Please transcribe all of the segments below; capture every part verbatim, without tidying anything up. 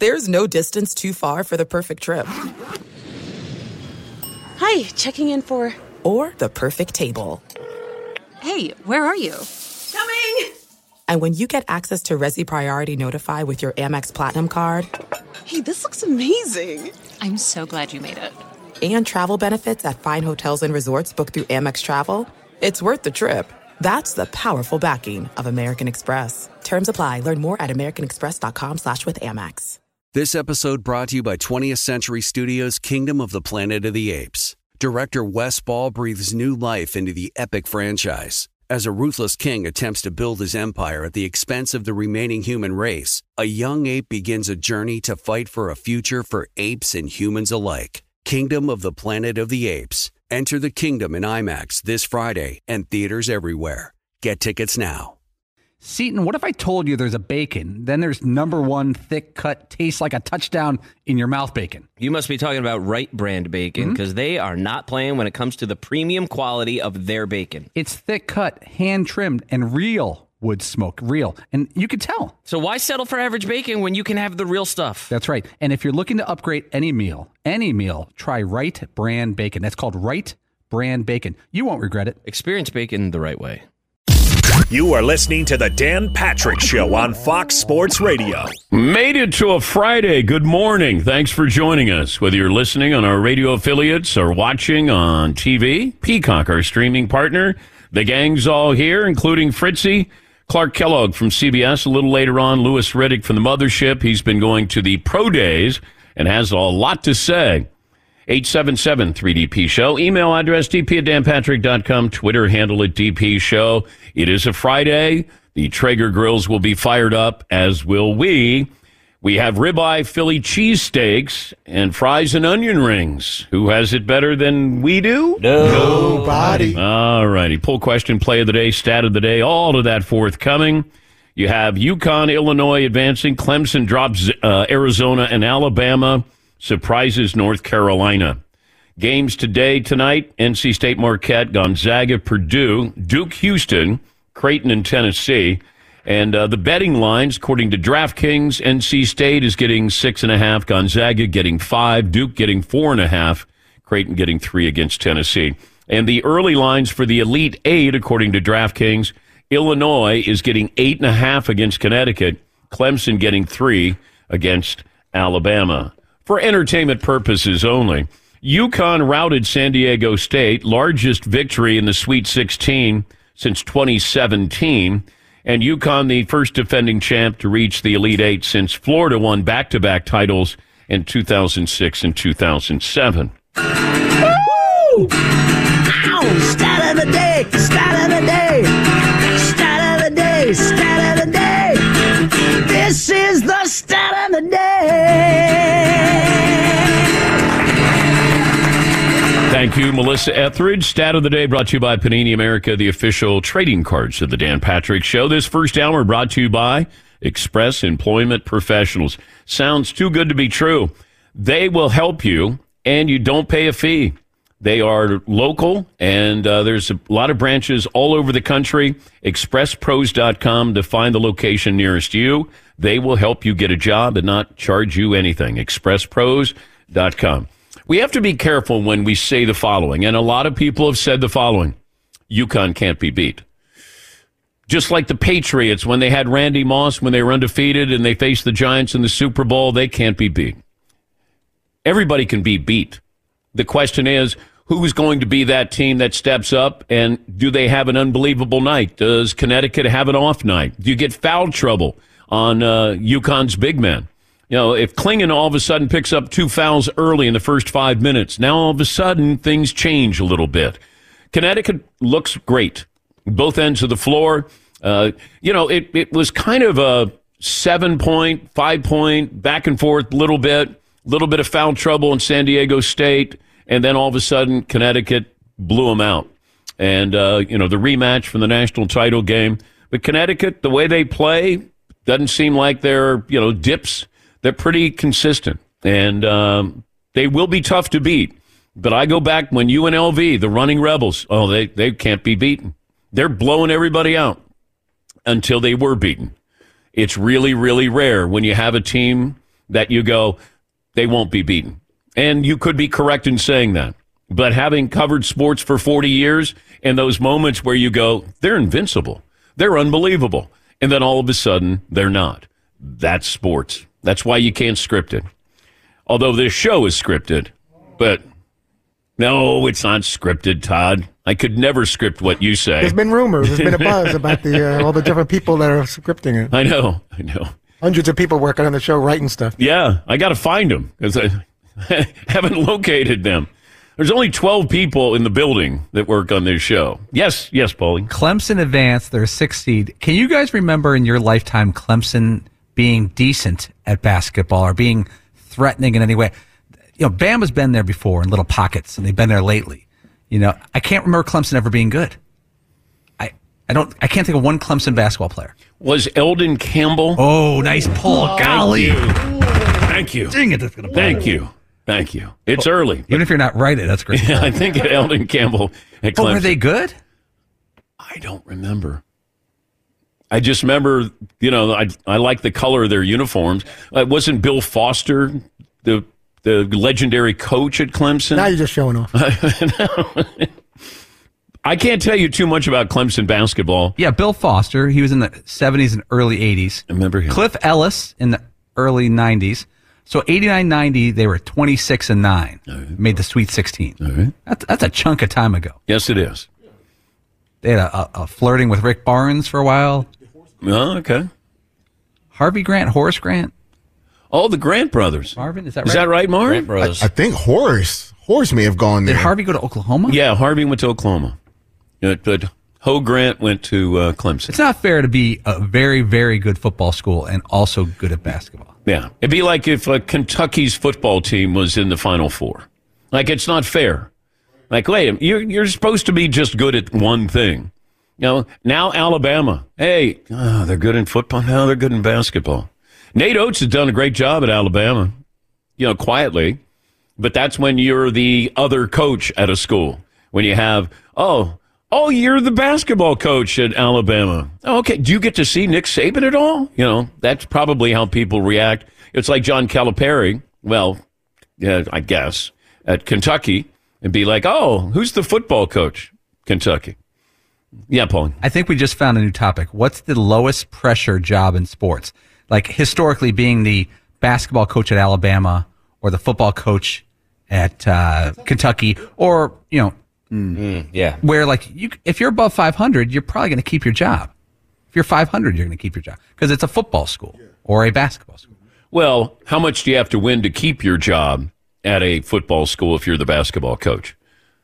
There's no distance too far for the perfect trip. Hi, checking in for... Or the perfect table. Hey, where are you? Coming! And when you get access to Resi Priority Notify with your Amex Platinum card... Hey, this looks amazing. I'm so glad you made it. And travel benefits at fine hotels and resorts booked through Amex Travel, it's worth the trip. That's the powerful backing of American Express. Terms apply. Learn more at americanexpress.com slash with Amex. This episode brought to you by twentieth Century Studios' Kingdom of the Planet of the Apes. Director Wes Ball breathes new life into the epic franchise. As a ruthless king attempts to build his empire at the expense of the remaining human race, a young ape begins a journey to fight for a future for apes and humans alike. Kingdom of the Planet of the Apes. Enter the kingdom in IMAX this Friday and theaters everywhere. Get tickets now. Seton, what if I told you there's a bacon, then there's number one thick cut, tastes like a touchdown in your mouth bacon? You must be talking about Wright Brand Bacon, because mm-hmm. they are not playing when it comes to the premium quality of their bacon. It's thick cut, hand trimmed, and real wood smoke, real. And you can tell. So why settle for average bacon when you can have the real stuff? That's right. And if you're looking to upgrade any meal, any meal, try Wright Brand Bacon. That's called Wright Brand Bacon. You won't regret it. Experience bacon the right way. You are listening to the Dan Patrick Show on Fox Sports Radio. Made it to a Friday. Good morning. Thanks for joining us. Whether you're listening on our radio affiliates or watching on T V, Peacock, our streaming partner, the gang's all here, including Fritzy, Clark Kellogg from C B S. A little later on, Louis Riddick from the Mothership. He's been going to the Pro Days and has a lot to say. eight seven seven three D P Show. Email address d p at dan patrick dot com. Twitter handle at D P Show. It is a Friday. The Traeger grills will be fired up, as will we. We have ribeye Philly cheesesteaks and fries and onion rings. Who has it better than we do? Nobody. All righty. Poll question, play of the day, stat of the day, all of that forthcoming. You have UConn, Illinois advancing. Clemson drops uh, Arizona and Alabama. Surprises North Carolina. Games today, tonight, N C State, Marquette, Gonzaga, Purdue, Duke, Houston, Creighton, and Tennessee. And uh, the betting lines, according to DraftKings, N C State is getting six and a half, Gonzaga getting five, Duke getting four and a half, Creighton getting three against Tennessee. And the early lines for the Elite Eight, according to DraftKings, Illinois is getting eight and a half against Connecticut, Clemson getting three against Alabama. For entertainment purposes only, UConn routed San Diego State, largest victory in the Sweet sixteen since twenty seventeen, and UConn the first defending champ to reach the Elite Eight since Florida won back-to-back titles in two thousand six and two thousand seven. Woo! Ow! Stat of the day! Stat of the day! Stat of the day! Stat of the day! This is the stat of the day! Thank you, Melissa Etheridge. Stat of the day brought to you by Panini America, the official trading cards of the Dan Patrick Show. This first hour brought to you by Express Employment Professionals. Sounds too good to be true. They will help you, and you don't pay a fee. They are local, and uh, there's a lot of branches all over the country. express pros dot com to find the location nearest you. They will help you get a job and not charge you anything. express pros dot com. We have to be careful when we say the following, and a lot of people have said the following. UConn can't be beat. Just like the Patriots, when they had Randy Moss, when they were undefeated and they faced the Giants in the Super Bowl, they can't be beat. Everybody can be beat. The question is, who's going to be that team that steps up, and do they have an unbelievable night? Does Connecticut have an off night? Do you get foul trouble on uh, UConn's big man? You know, if Klingon all of a sudden picks up two fouls early in the first five minutes, now all of a sudden things change a little bit. Connecticut looks great. Both ends of the floor. Uh, you know, it, it was kind of a seven-point, five-point, back and forth a little bit, little bit of foul trouble in San Diego State, and then all of a sudden Connecticut blew them out. And, uh, you know, the rematch from the national title game. But Connecticut, the way they play, doesn't seem like they're, you know, dips. They're pretty consistent, and um, they will be tough to beat. But I go back when U N L V, the running Rebels, oh, they, they can't be beaten. They're blowing everybody out until they were beaten. It's really, really rare when you have a team that you go, they won't be beaten. And you could be correct in saying that. But having covered sports for forty years, and those moments where you go, they're invincible, they're unbelievable, and then all of a sudden, they're not. That's sports. That's why you can't script it. Although this show is scripted, but no, it's not scripted, Todd. I could never script what you say. There's been rumors. There's been a buzz about the uh, all the different people that are scripting it. I know. I know. Hundreds of people working on the show writing stuff. Yeah, I got to find them because I haven't located them. There's only twelve people in the building that work on this show. Yes, yes, Paulie. Clemson advanced their sixth seed. Can you guys remember in your lifetime Clemson being decent at basketball or being threatening in any way? You know, Bama's been there before in little pockets, and they've been there lately. You know, I can't remember Clemson ever being good. I, I don't. I can't think of one Clemson basketball player. Was Eldon Campbell? Oh, nice pull! Oh, Golly, thank you. Dang it, that's gonna. Thank you, thank you. It's well, early, even if you're not right, that's great. Yeah, I think Eldon Campbell at Clemson. Oh, were they good? I don't remember. I just remember, you know, I I like the color of their uniforms. Uh, wasn't Bill Foster the the legendary coach at Clemson? Now you're just showing off. I can't tell you too much about Clemson basketball. Yeah, Bill Foster. He was in the seventies and early eighties. I remember him. Cliff Ellis in the early nineties. So eighty-nine ninety, they were twenty-six and nine. Right. Made the Sweet sixteen. Right. That's, that's a chunk of time ago. Yes, it is. They had a, a, a flirting with Rick Barnes for a while. Oh, okay. Harvey Grant, Horace Grant. Oh, the Grant brothers. Marvin, is that right? Is that right, Marv? Grant brothers. I, I think Horace. Horace may have gone there. Did Harvey go to Oklahoma? Yeah, Harvey went to Oklahoma. But, but Ho Grant went to uh, Clemson. It's not fair to be a very, very good football school and also good at basketball. Yeah. It'd be like if uh, Kentucky's football team was in the Final Four. Like, it's not fair. Like, wait, you're, you're supposed to be just good at one thing. You know, now Alabama. Hey, oh, they're good in football. Now they're good in basketball. Nate Oates has done a great job at Alabama, you know, quietly. But that's when you're the other coach at a school. When you have, oh, oh, you're the basketball coach at Alabama. Oh, okay. Do you get to see Nick Saban at all? You know, that's probably how people react. It's like John Calipari, well, yeah, I guess, at Kentucky, and be like, oh, who's the football coach? Kentucky. Yeah, Paul. I think we just found a new topic. What's the lowest pressure job in sports? Like historically being the basketball coach at Alabama or the football coach at uh, Kentucky, or, you know, mm, yeah, where like you, if you're above five hundred, you're probably going to keep your job. If you're five hundred, you're going to keep your job because it's a football school or a basketball school. Well, how much do you have to win to keep your job at a football school if you're the basketball coach?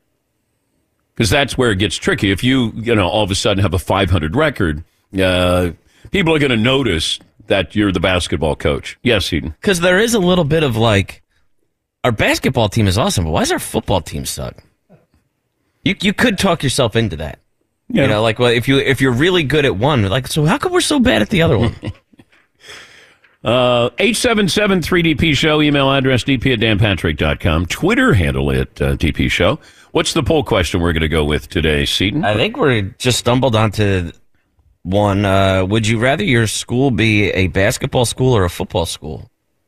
Because that's where it gets tricky. If you, you know, all of a sudden have a five hundred record, uh, people are going to notice that you're the basketball coach. Yes, Eden. Because there is a little bit of like, our basketball team is awesome, but why does our football team suck? You you could talk yourself into that. Yeah. You know, like, well, if you if you're really good at one, like, so how come we're so bad at the other one? uh, eight seven seven three D P show, email address d p at dan patrick dot com, Twitter handle at uh, D P show. What's the poll question we're going to go with today, Seton? I think we just stumbled onto one. Uh, would you rather your school be a basketball school or a football school?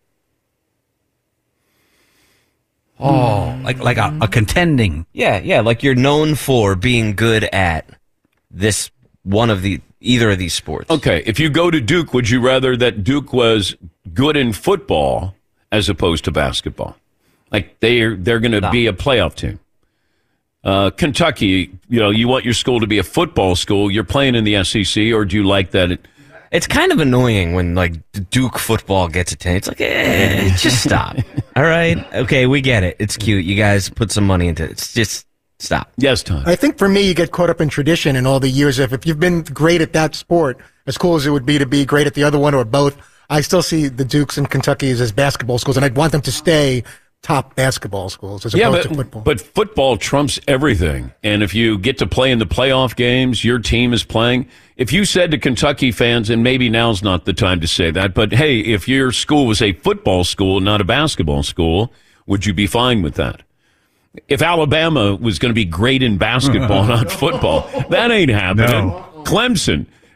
Oh, like like a, a contending. Yeah, yeah, like you're known for being good at this one of the either of these sports. Okay, if you go to Duke, would you rather that Duke was good in football as opposed to basketball? Like they're they're going to no. be a playoff team. Uh, Kentucky, you know, you want your school to be a football school. You're playing in the S E C, or do you like that? It, it's kind of annoying when like Duke football gets attention. It's like, eh, just stop. All right, okay, we get it. It's cute. You guys put some money into it. It's just stop. Yes, Tom. I think for me, you get caught up in tradition and all the years of if you've been great at that sport, as cool as it would be to be great at the other one or both. I still see the Dukes and Kentuckys as basketball schools, and I'd want them to stay top basketball schools as yeah, opposed but, to football. But football trumps everything. And if you get to play in the playoff games, your team is playing. If you said to Kentucky fans, and maybe now's not the time to say that, but hey, if your school was a football school, not a basketball school, would you be fine with that? If Alabama was going to be great in basketball, not football, that ain't happening. No. Clemson,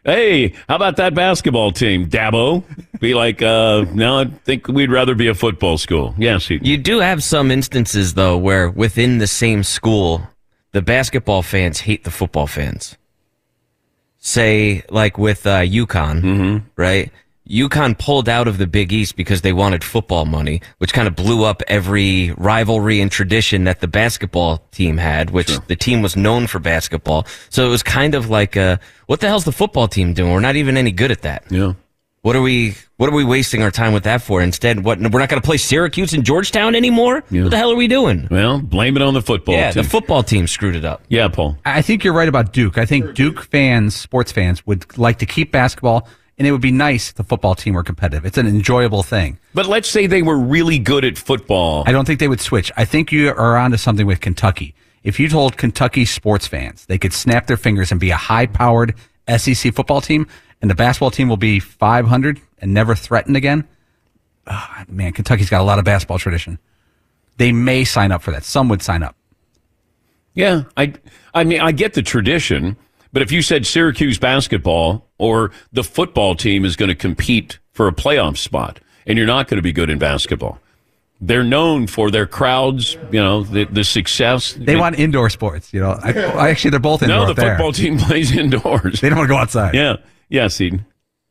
Hey, how about that basketball team, Dabo? Be like, uh, no, I think we'd rather be a football school. Yes. He, You do have some instances, though, where within the same school, the basketball fans hate the football fans. Say, like with uh, UConn, mm-hmm. right? UConn pulled out of the Big East because they wanted football money, which kind of blew up every rivalry and tradition that the basketball team had, which Sure. the team was known for basketball. So it was kind of like, uh, what the hell's the football team doing? We're not even any good at that. Yeah. What are we What are we wasting our time with that for? Instead, what we're not going to play Syracuse and Georgetown anymore? Yeah. What the hell are we doing? Well, blame it on the football yeah, team. the football team screwed it up. Yeah, Paul. I think you're right about Duke. I think Duke fans, sports fans, would like to keep basketball, and it would be nice if the football team were competitive. It's an enjoyable thing. But let's say they were really good at football. I don't think they would switch. I think you are onto something with Kentucky. If you told Kentucky sports fans they could snap their fingers and be a high-powered S E C football team, and the basketball team will be five hundred and never threatened again, oh, man, Kentucky's got a lot of basketball tradition. They may sign up for that. Some would sign up. Yeah, I, I mean, I get the tradition, but if you said Syracuse basketball or the football team is going to compete for a playoff spot, and you're not going to be good in basketball, they're known for their crowds, you know, the, the success. They want indoor sports, you know. I, I actually, they're both indoor. No, the up there. football team plays indoors. They don't want to go outside. Yeah, yeah, Eden.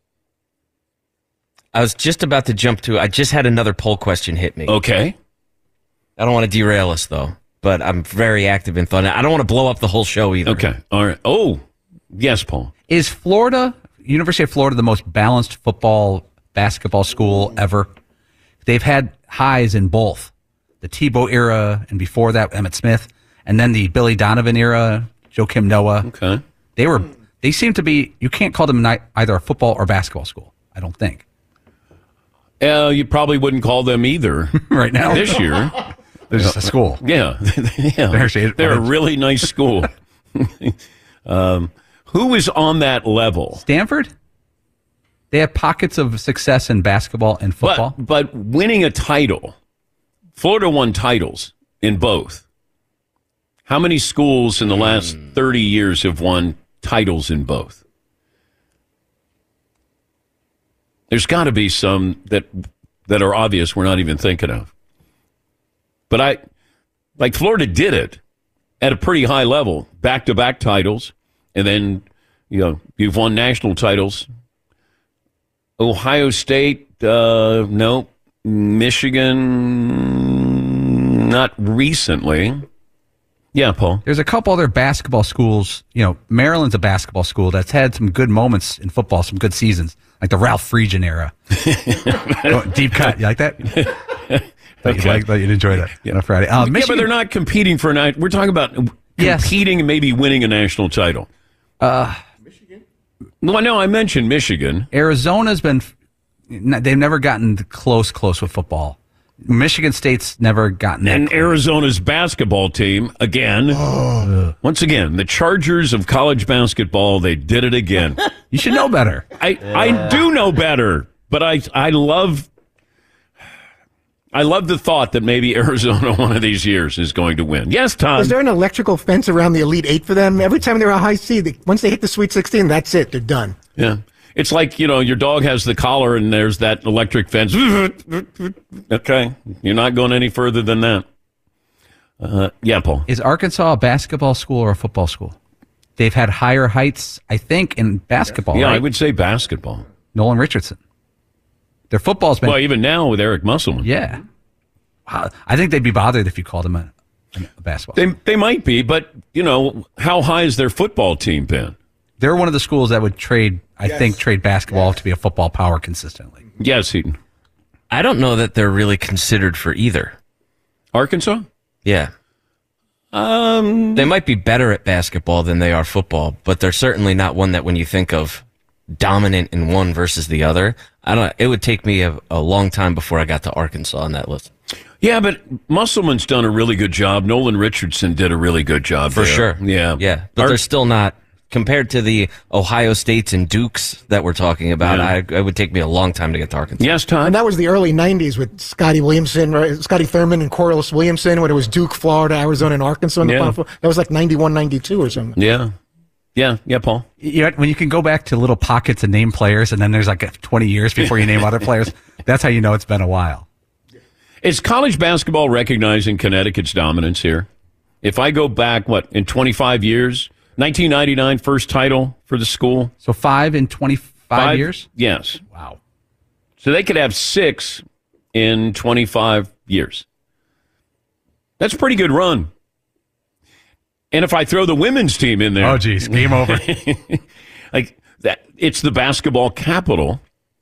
I was just about to jump to, I just had another poll question hit me. Okay. I don't want to derail us, though, but I'm very active in thought. I don't want to blow up the whole show either. Okay, all right. Oh, yes, Paul. Is Florida, University of Florida, the most balanced football, basketball school ever? They've had highs in both. The Tebow era, and before that, Emmitt Smith, and then the Billy Donovan era, Joakim Noah. Okay. They were, they seem to be, you can't call them ni- either a football or basketball school, I don't think. Uh, you probably wouldn't call them either right now. This year. They're just a school. Yeah. yeah. They're, actually, They're a really nice school. um, who is on that level? Stanford? They have pockets of success in basketball and football. But, but winning a title, Florida won titles in both. How many schools in the last thirty years have won titles in both? There's got to be some that that are obvious we're not even thinking of. But I, like Florida did it at a pretty high level, back-to-back titles, and then, you know, you've won national titles. Ohio State, uh, no. Michigan, not recently. Yeah, Paul. There's a couple other basketball schools. You know, Maryland's a basketball school that's had some good moments in football, some good seasons, like the Ralph Friedgen era. Oh, deep cut. You like that? Thought Okay. you like, thought you'd enjoy that Yeah. on a Friday. Uh, yeah, Michigan, but they're not competing for a night. We're talking about Yes. competing and maybe winning a national title. Uh, Well, no, I mentioned Michigan. Arizona's been, they've never gotten close, close with football. Michigan State's never gotten that And close. Arizona's basketball team, again. Once again, the Chargers of college basketball, they did it again. You should know better. I, I do know better, but I I love I love the thought that maybe Arizona one of these years is going to win. Yes, Tom. Is there an electrical fence around the Elite Eight for them? Every time they're a high seed, they, once they hit the Sweet sixteen, that's it. They're done. Yeah. It's like, you know, your dog has the collar and there's that electric fence. Okay. You're not going any further than that. Uh, yeah, Paul. Is Arkansas a basketball school or a football school? They've had higher heights, I think, in basketball. Yeah, right? I would say basketball. Nolan Richardson. Their football's been. Well, even now with Eric Musselman. Yeah. Wow. I think they'd be bothered if you called them a, a basketball. They, they might be, but, you know, how high has their football team been? They're one of the schools that would trade, I yes. think, trade basketball yes. to be a football power consistently. Yes, Heaton. I don't know that they're really considered for either. Arkansas? Yeah. Um, they might be better at basketball than they are football, but they're certainly not one that when you think of dominant in one versus the other, I don't. It would take me a, a long time before I got to Arkansas on that list. Yeah, but Musselman's done a really good job. Nolan Richardson did a really good job For there. sure. Yeah. Yeah, but Ar- they're still not, compared to the Ohio States and Dukes that we're talking about, Yeah. I, it would take me a long time to get to Arkansas. Yes, Todd? And that was the early nineties with Scotty Williamson, right? Scotty Thurman and Corliss Williamson, when it was Duke, Florida, Arizona, and Arkansas in the Yeah. Final Four. That was like ninety-one, ninety-two or something. Yeah. Yeah, yeah, Paul. You know, when you can go back to little pockets and name players, and then there's like twenty years before you name other players, that's how you know it's been a while. Is college basketball recognizing Connecticut's dominance here? If I go back, what, in twenty-five years, nineteen ninety-nine, first title for the school. So five in twenty-five Five years? Yes. Wow. So they could have six in twenty-five years. That's a pretty good run. And if I throw the women's team in there. Oh, geez. Game over. like that, it's the basketball capital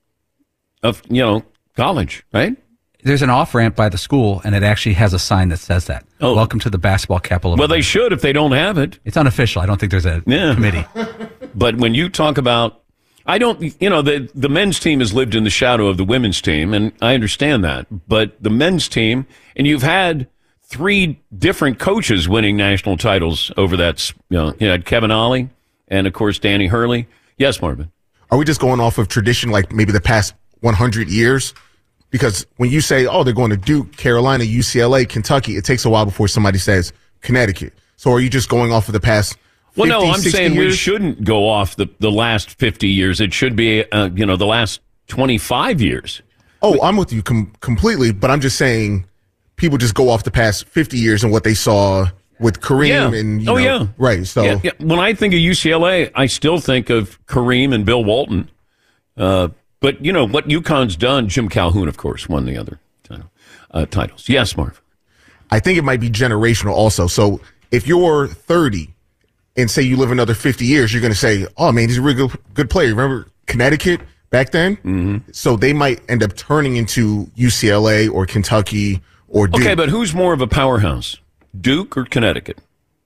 of, you know, college, right? There's an off-ramp by the school, and it actually has a sign that says that. Oh. Welcome to the basketball capital. Well, they should if they don't have it. It's unofficial. I don't think there's a yeah. committee. But when you talk about, I don't, you know, the, the men's team has lived in the shadow of the women's team, and I understand that. But the men's team, and you've had three different coaches winning national titles over that. You know, you had Kevin Ollie and, of course, Danny Hurley. Yes, Marvin. Are we just going off of tradition, like maybe the past one hundred years? Because when you say, oh, they're going to Duke, Carolina, U C L A, Kentucky, it takes a while before somebody says Connecticut. So are you just going off of the past Well, fifty, no, I'm saying years? we shouldn't go off the, the last fifty years. It should be, uh, you know, the last twenty-five years. Oh, I'm with you com- completely, but I'm just saying people just go off the past fifty years and what they saw with Kareem. Yeah. and you Oh, know, yeah. Right. So Yeah, yeah. When I think of U C L A, I still think of Kareem and Bill Walton. Uh, but, you know, what UConn's done, Jim Calhoun, of course, won the other title, uh, titles. Yes, Marv. I think it might be generational also. So if you're thirty and say you live another fifty years, you're going to say, oh, man, he's a really good, good player. Remember Connecticut back then? Mm-hmm. So they might end up turning into U C L A or Kentucky or Duke. Okay, but who's more of a powerhouse, Duke or Connecticut?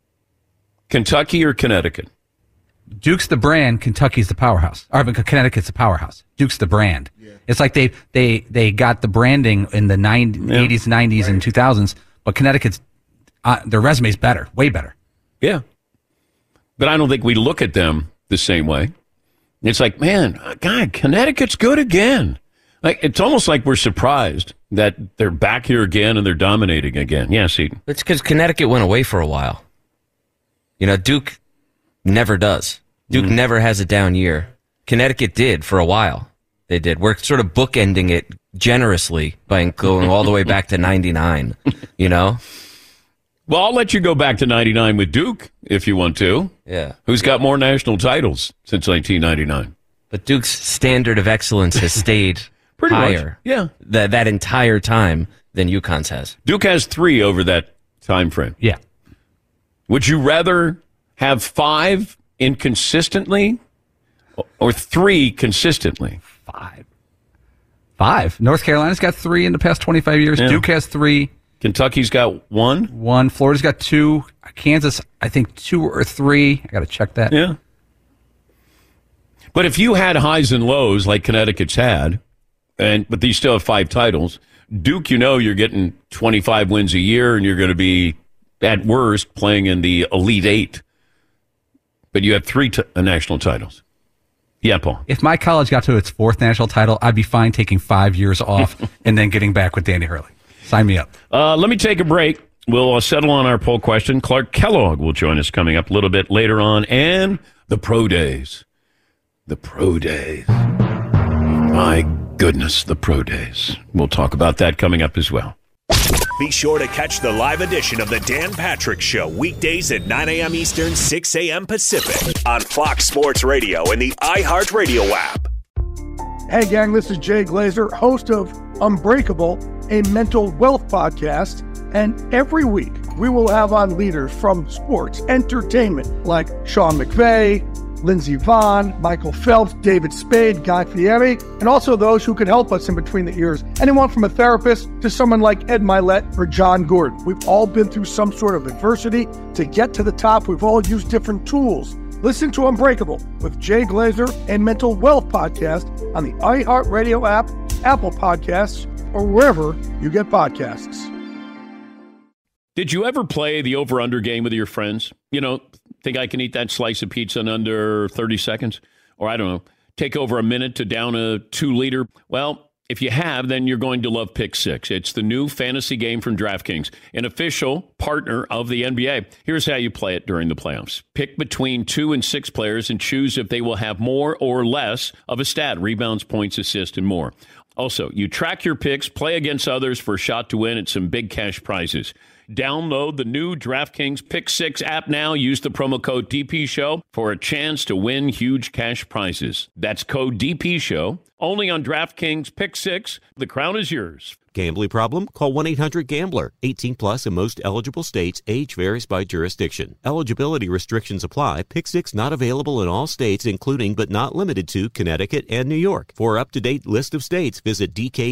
Kentucky or Connecticut? Duke's the brand, Kentucky's the powerhouse. Or Connecticut's the powerhouse. Duke's the brand. Yeah. It's like they they they got the branding in the nineties, yeah. eighties, nineties, right. and two thousands, but Connecticut's, uh, their resume's better, way better. Yeah. But I don't think we look at them the same way. It's like, man, God, Connecticut's good again. Like it's almost like we're surprised that they're back here again and they're dominating again. Yes, Eden. It's because Connecticut went away for a while. You know, Duke never does. Duke mm. never has a down year. Connecticut did for a while. They did. We're sort of bookending it generously by going all the way back to ninety-nine, you know? Well, I'll let you go back to ninety-nine with Duke if you want to. Yeah. Who's got more national titles since nineteen ninety-nine? But Duke's standard of excellence has stayed Pretty higher much. Yeah. That, that entire time than UConn's has. Duke has three over that time frame. Yeah. Would you rather have five inconsistently or three consistently? Five. Five. North Carolina's got three in the past twenty-five years. Yeah. Duke has three. Kentucky's got one. One. Florida's got two. Kansas, I think two or three. I got to check that. Yeah. But if you had highs and lows like Connecticut's had, and but these still have five titles, Duke, you know you're getting twenty-five wins a year, and you're going to be, at worst, playing in the Elite Eight. But you have three t- national titles. Yeah, Paul. If my college got to its fourth national title, I'd be fine taking five years off and then getting back with Danny Hurley. Sign me up. Uh, let me take a break. We'll uh, settle on our poll question. Clark Kellogg will join us coming up a little bit later on. And the Pro Days. The Pro Days. My goodness, the Pro Days. We'll talk about that coming up as well. Be sure to catch the live edition of the Dan Patrick Show weekdays at nine a.m. Eastern, six a.m. Pacific on Fox Sports Radio and the iHeartRadio app. Hey, gang, this is Jay Glazer, host of Unbreakable, a mental wealth podcast. And every week, we will have on leaders from sports, entertainment, like Sean McVay, Lindsey Vonn, Michael Phelps, David Spade, Guy Fieri, and also those who could help us in between the ears. Anyone from a therapist to someone like Ed Milet or John Gordon. We've all been through some sort of adversity. To get to the top, we've all used different tools. Listen to Unbreakable with Jay Glazer and Mental Wealth Podcast on the iHeartRadio app, Apple Podcasts, or wherever you get podcasts. Did you ever play the over-under game with your friends? You know, think I can eat that slice of pizza in under thirty seconds? Or I don't know, take over a minute to down a two-liter? Well, If you have, then you're going to love Pick Six. It's the new fantasy game from DraftKings, an official partner of the N B A. Here's how you play it during the playoffs. Pick between two and six players and choose if they will have more or less of a stat, rebounds, points, assists, and more. Also, you track your picks, play against others for a shot to win at some big cash prizes. Download the new DraftKings Pick Six app now. Use the promo code D P Show for a chance to win huge cash prizes. That's code D P Show. Only on DraftKings Pick Six. The crown is yours. Gambling problem? Call one eight hundred gambler. eighteen plus in most eligible states. Age varies by jurisdiction. Eligibility restrictions apply. Pick Six not available in all states, including but not limited to Connecticut and New York. For up-to-date list of states, visit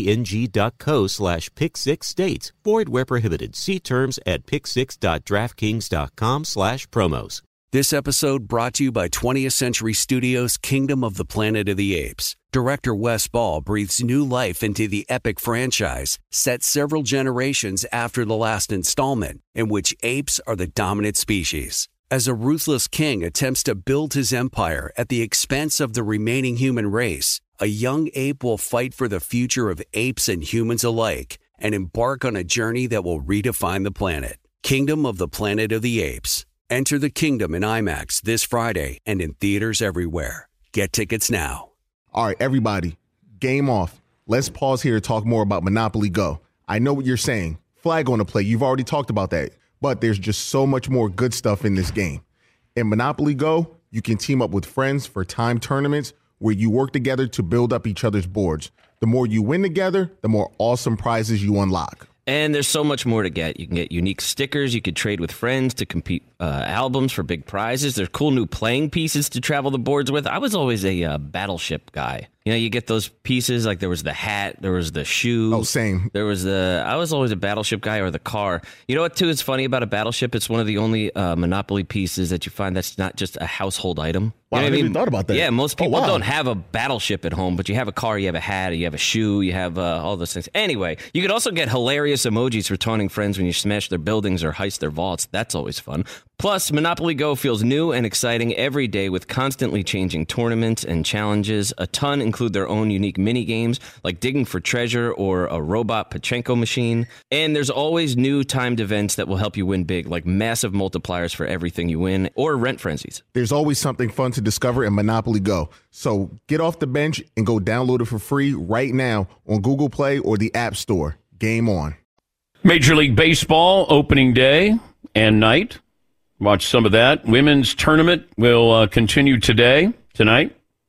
dkng.co slash pick six states. Void where prohibited. See terms at pick six dot draftkings dot com slash promos. This episode brought to you by twentieth Century Studios' Kingdom of the Planet of the Apes. Director Wes Ball breathes new life into the epic franchise, set several generations after the last installment, in which apes are the dominant species. As a ruthless king attempts to build his empire at the expense of the remaining human race, a young ape will fight for the future of apes and humans alike and embark on a journey that will redefine the planet. Kingdom of the Planet of the Apes. Enter the kingdom in IMAX this Friday and in theaters everywhere. Get tickets now. All right, everybody, game off. Let's pause here to talk more about Monopoly Go. I know what you're saying. Flag on the play. You've already talked about that. But there's just so much more good stuff in this game. In Monopoly Go, you can team up with friends for time tournaments where you work together to build up each other's boards. The more you win together, the more awesome prizes you unlock. And there's so much more to get. You can get unique stickers. You could trade with friends to compete uh, albums for big prizes. There's cool new playing pieces to travel the boards with. I was always a uh, Battleship guy. You know, you get those pieces, like there was the hat, there was the shoe. Oh, same. There was the, I was always a Battleship guy, or the car. You know what, too, is funny about a Battleship? It's one of the only uh, Monopoly pieces that you find that's not just a household item. Wow, You know I what never mean? thought about that. Yeah, most people Oh, wow. don't have a Battleship at home, but you have a car, you have a hat, you have a shoe, you have uh, all those things. Anyway, you could also get hilarious emojis for taunting friends when you smash their buildings or heist their vaults. That's always fun. Plus, Monopoly Go feels new and exciting every day with constantly changing tournaments and challenges. A ton include their own unique mini games like digging for treasure or a robot Pachinko machine. And there's always new timed events that will help you win big, like massive multipliers for everything you win or rent frenzies. There's always something fun to discover in Monopoly Go. So get off the bench and go download it for free right now on Google Play or the App Store. Game on. Major League Baseball opening day and night. Watch some of that. Women's tournament will uh, continue today, tonight.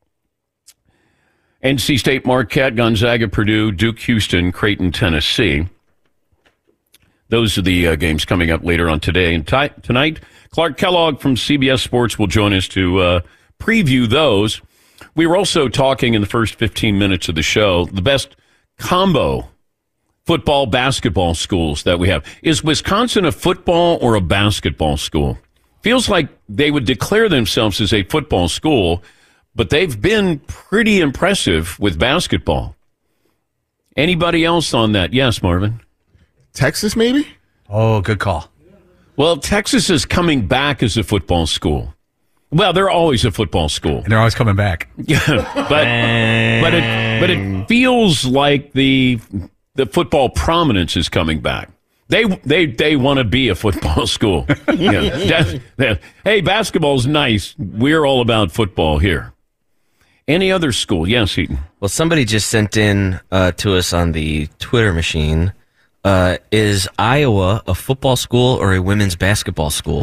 N C State, Marquette, Gonzaga, Purdue, Duke, Houston, Creighton, Tennessee. Those are the uh, games coming up later on today and t- tonight. Clark Kellogg from C B S Sports will join us to uh, preview those. We were also talking in the first fifteen minutes of the show, the best combo football, basketball schools that we have. Is Wisconsin a football or a basketball school? Feels like they would declare themselves as a football school, but they've been pretty impressive with basketball. Anybody else on that? Yes, Marvin? Texas, maybe? Oh, good call. Well, Texas is coming back as a football school. Well, they're always a football school. And they're always coming back. Yeah, but but it but it feels like the the football prominence is coming back. They they they want to be a football school. Yeah. That- that- hey, basketball's nice. We're all about football here. Any other school? Yes, Eaton. Well, somebody just sent in uh, to us on the Twitter machine. Uh, is Iowa a football school or a women's basketball school?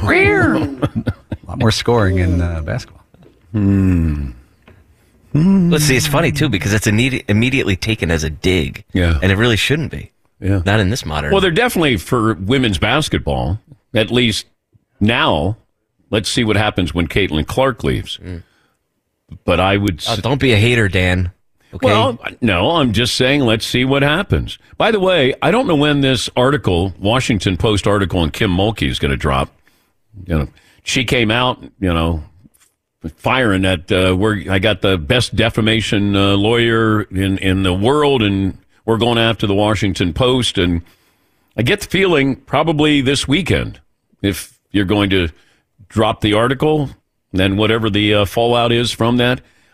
A lot more scoring in uh, basketball. Hmm. Let's see, it's funny, too, because it's immedi- immediately taken as a dig. Yeah. And it really shouldn't be. Yeah. Not in this modern. Well, they're definitely for women's basketball, at least now. Let's see what happens when Caitlin Clark leaves. Mm. But I would... Oh, don't be a hater, Dan. Okay. Well, no, I'm just saying let's see what happens. By the way, I don't know when this article, Washington Post article on Kim Mulkey is going to drop. You know, she came out, you know, firing that uh, we're I got the best defamation uh, lawyer in, in the world, and we're going after the Washington Post. And I get the feeling probably this weekend, if you're going to drop the article, then whatever the uh, fallout is from that,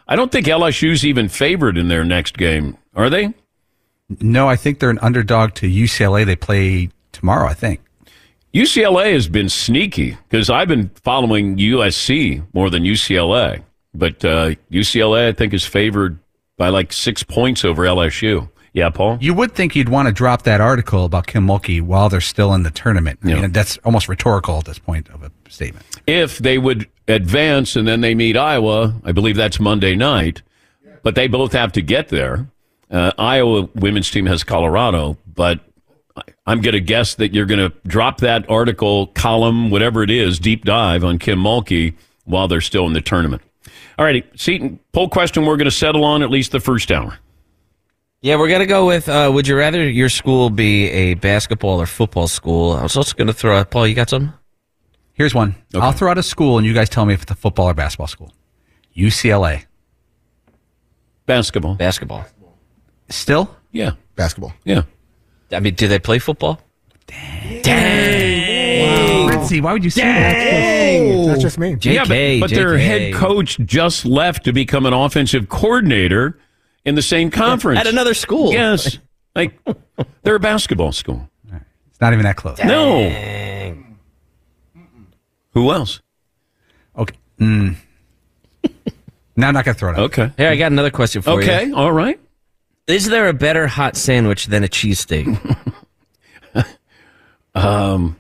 I don't think L S U's even favored in their next game, are they? No, I think they're an underdog to U C L A. They play tomorrow, I think. U C L A has been sneaky because I've been following U S C more than U C L A. But uh, U C L A, I think, is favored by like six points over L S U. Yeah, Paul? You would think you'd want to drop that article about Kim Mulkey while they're still in the tournament. I Yeah. mean, that's almost rhetorical at this point of a statement. If they would advance and then they meet Iowa, I believe that's Monday night, but they both have to get there. Uh, Iowa women's team has Colorado, but I'm going to guess that you're going to drop that article, column, whatever it is, deep dive on Kim Mulkey while they're still in the tournament. All righty, Seton, poll question we're going to settle on at least the first hour. Yeah, we're going to go with, uh, would you rather your school be a basketball or football school? I was also going to throw out, Paul, you got something? Here's one. Okay. I'll throw out a school, and you guys tell me if it's a football or basketball school. U C L A. Basketball. Basketball. Still? Yeah. Basketball. Yeah. I mean, do they play football? Dang. Dang. Wow. Ritzy, why would you say that? That's just me. J K, yeah, but, but their head coach just left to become an offensive coordinator in the same conference. At another school. Yes. Like, they're a basketball school. It's not even that close. Dang. No. Who else? Okay. Mm. Now I'm not going to throw it out. Okay. Here, I got another question for you. Okay, all right. Is there a better hot sandwich than a cheesesteak? um,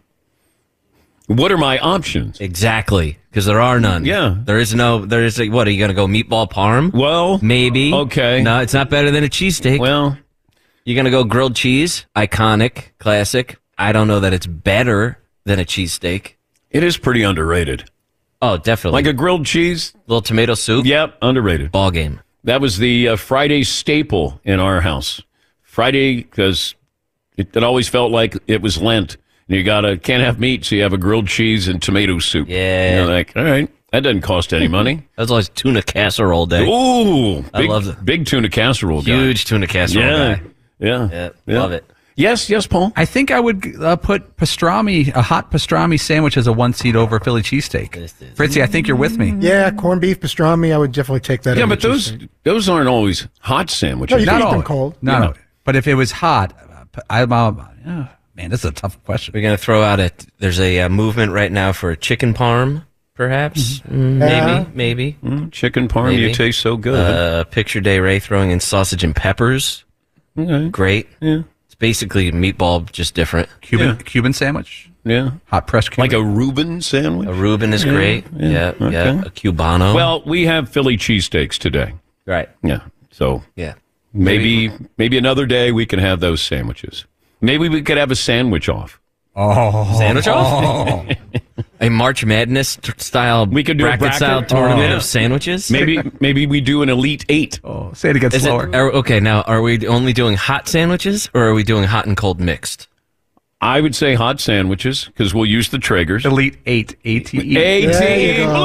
what are my options? Exactly, because there are none. Yeah. There is no, there is a, what, are you going to go meatball parm? Well, maybe. Okay. No, it's not better than a cheesesteak. Well, you're going to go grilled cheese, iconic, classic. I don't know that it's better than a cheesesteak. It is pretty underrated. Oh, definitely. Like a grilled cheese. Little tomato soup. Yep, underrated. Ball game. That was the uh, Friday staple in our house. Friday, because it, it always felt like it was Lent. And you gotta can't have meat, so you have a grilled cheese and tomato soup. Yeah. You're like, all right, that doesn't cost any money. That's always tuna casserole day. Ooh, I big, love it. Big tuna casserole guy. Huge tuna casserole yeah. guy. Yeah. Yeah, yeah. love it. Yes, yes, Paul. I think I would uh, put pastrami, a hot pastrami sandwich as a one seat over Philly cheesesteak. Fritzy, I think you're with me. Yeah, corned beef, pastrami, I would definitely take that. Yeah, over but those cheesesteak. those aren't always hot sandwiches. No, you can Not eat them all. cold. No, Yeah. no. But if it was hot, I'm, uh, oh, man, this is a tough question. We're going to throw out a, there's a uh, movement right now for a chicken parm, perhaps. Mm, Yeah. Maybe, maybe. Mm, chicken parm, Maybe. you taste so good. Uh, Picture Day Ray throwing in sausage and peppers. Okay. Great. Yeah. It's basically meatball, just different. Cuban Yeah. Cuban sandwich? Yeah. Hot pressed Cuban. Like a Reuben sandwich? A Reuben is great. yeah, Yeah, okay. yeah. A Cubano. Well, we have Philly cheesesteaks today. right. Yeah. So Yeah. maybe maybe another day we can have those sandwiches. Maybe we could have a sandwich off. Oh. Sandwich off? A March Madness t- style, We could do a bracket style bracket. tournament Oh. of sandwiches. Maybe maybe we do an Elite Eight. Oh, say it again Is it, slower. are, okay, now are we only doing hot sandwiches or are we doing hot and cold mixed? I would say hot sandwiches because we'll use the Traegers. Elite eight, A T E. A T There you E go.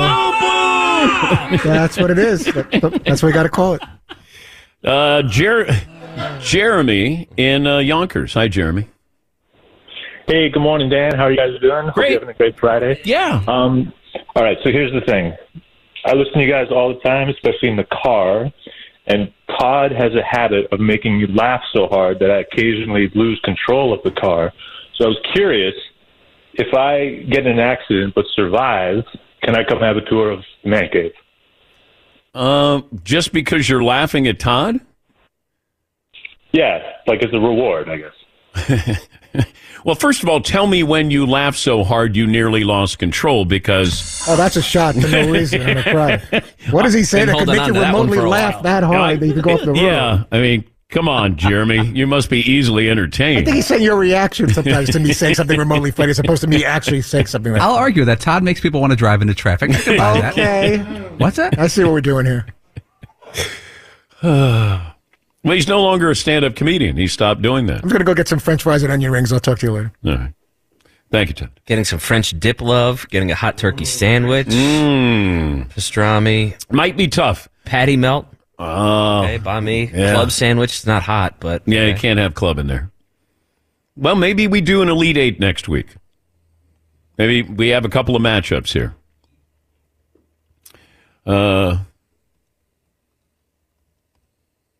Blue Blue. That's what it is. That- That's what we got to call it. Uh, Jer- Jeremy in uh, Yonkers. Hi, Jeremy. Hey, good morning, Dan. How are you guys doing? Hope Great. you're having a great Friday. Yeah. Um, all right, so here's the thing. I listen to you guys all the time, especially in the car, and Todd has a habit of making me laugh so hard that I occasionally lose control of the car. So I was curious, if I get in an accident but survive, can I come have a tour of the man cave? Uh, just because you're laughing at Todd? Yeah, like as a reward, I guess. Well, first of all, tell me when you laughed so hard you nearly lost control because... Oh, that's a shot for no reason. I'm gonna cry. What does he say Been that could holding make on you to that one remotely for a laugh while. that hard that you could go off the road? Yeah, I mean, come on, Jeremy. You must be easily I entertained. think he's saying your reaction sometimes to me saying something remotely funny as opposed to me actually saying something like I'll argue that Todd makes people want to drive into traffic. I can buy that. Okay. What's that? I see what we're doing here. Well, he's no longer a stand-up comedian. He stopped doing that. I'm going to go get some French fries and onion rings. I'll talk to you later. All right. Thank you, Todd. Getting some French dip love, getting a hot turkey sandwich, Mmm. pastrami, Might be tough. patty melt. Oh. Okay, by me. Yeah. Club sandwich. It's not hot, but Yeah, you okay. can't have club in there. Well, maybe we do an Elite Eight next week. Maybe we have a couple of matchups here. Uh,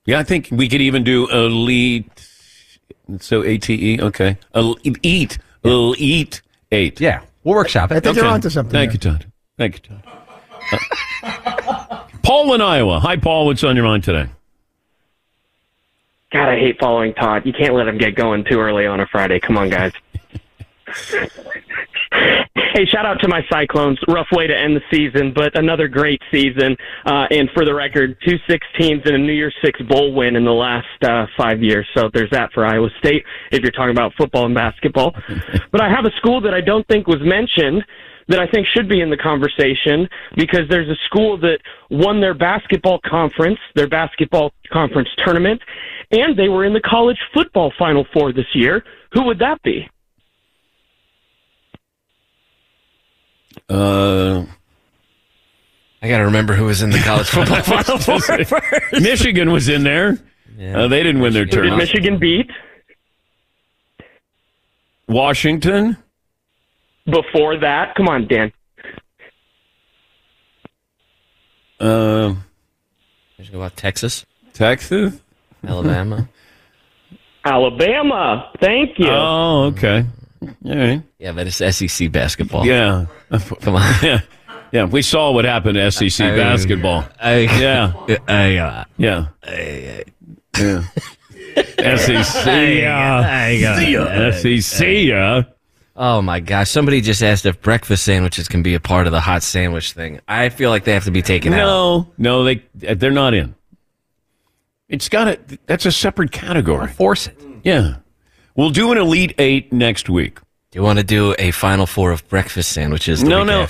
Yeah, I think we could even do elite. So A T E, okay. Elite, elite eight. Yeah, we'll workshop it. I think Okay. you're onto something. Thank there. you, Todd. Thank you, Todd. Uh, Paul in Iowa. Hi, Paul. What's on your mind today? God, I hate following Todd. You can't let him get going too early on a Friday. Come on, guys. Hey, shout out to my Cyclones. Rough way to end the season, but another great season. Uh, and for the record, two sixteens and a New Year's Six bowl win in the last uh, five years. So there's that for Iowa State if you're talking about football and basketball. But I have a school that I don't think was mentioned that I think should be in the conversation because there's a school that won their basketball conference, their basketball conference tournament, and they were in the college football Final Four this year. Who would that be? Uh, I got to remember who was in the college football Final Four first. Michigan was in there. Yeah. Uh, they didn't win their Who did tournament. Michigan beat? Washington. Before that, come on, Dan. Uh, Go about Texas, Texas, Alabama. Alabama. Thank you. Oh, okay. All right. Yeah, but it's S E C basketball. Yeah. Come on. Yeah. Yeah. We saw what happened to S E C I- basketball. I, Yeah. I, uh, Yeah. I, Yeah. S E C. uh, S E C. uh, Oh my gosh! Somebody just asked if breakfast sandwiches can be a part of the hot sandwich thing. I feel like they have to be taken out. No, no, they they're not in. It's got a that's a separate category. Force it. Yeah, we'll do an Elite Eight next week. Do you want to do a Final Four of breakfast sandwiches? The No, week no.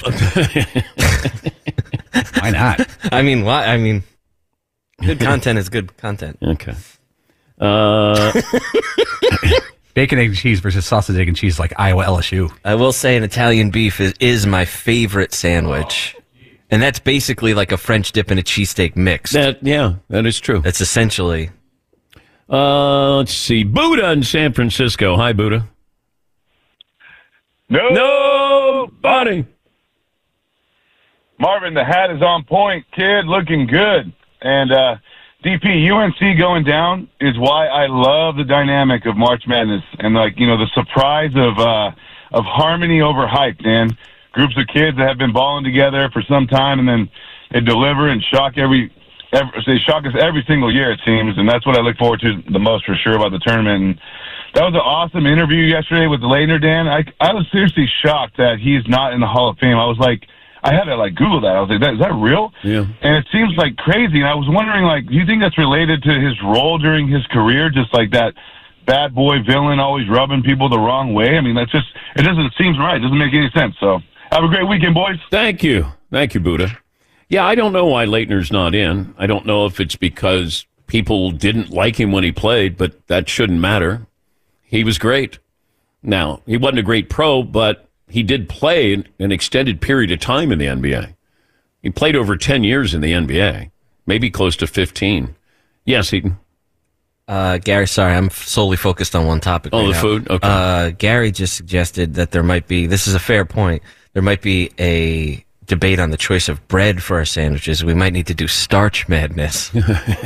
after? Why not? I mean, why? I mean, good content is good content. Okay. Uh, Bacon, egg, and cheese versus sausage, egg, and cheese like Iowa L S U. I will say an Italian beef is, is my favorite sandwich. And that's basically like a French dip and a cheesesteak mixed. that yeah, that is true. That's essentially. Uh, let's see, Buddha in San Francisco. Hi, Buddha. No, Nobody. Marvin, the hat is on point, kid, looking good. And uh, D P, U N C going down is why I love the dynamic of March Madness and, like, you know, the surprise of uh, of harmony over hype, man. Groups of kids that have been balling together for some time, and then they deliver and shock every, every they shock us every single year, it seems, and that's what I look forward to the most for sure about the tournament. And that was an awesome interview yesterday with Leitner, Dan. I I was seriously shocked that he's not in the Hall of Fame. I was like, I had to like Google that. I was like, that, is that real? Yeah. And it seems like crazy. And I was wondering, like, do you think that's related to his role during his career? Just like that bad boy villain always rubbing people the wrong way? I mean, that's just, it doesn't, it seems right. It doesn't make any sense. So have a great weekend, boys. Thank you. Thank you, Buddha. Yeah, I don't know why Leitner's not in. I don't know if it's because people didn't like him when he played, but that shouldn't matter. He was great. Now, he wasn't a great pro, but he did play an extended period of time in the N B A. He played over ten years in the N B A, maybe close to fifteen. Yes, Eaton. Uh, Gary, sorry, I'm solely focused on one topic. Oh, right the now. food? Okay. Uh, Gary just suggested that there might be, this is a fair point, there might be a debate on the choice of bread for our sandwiches. We might need to do starch madness to,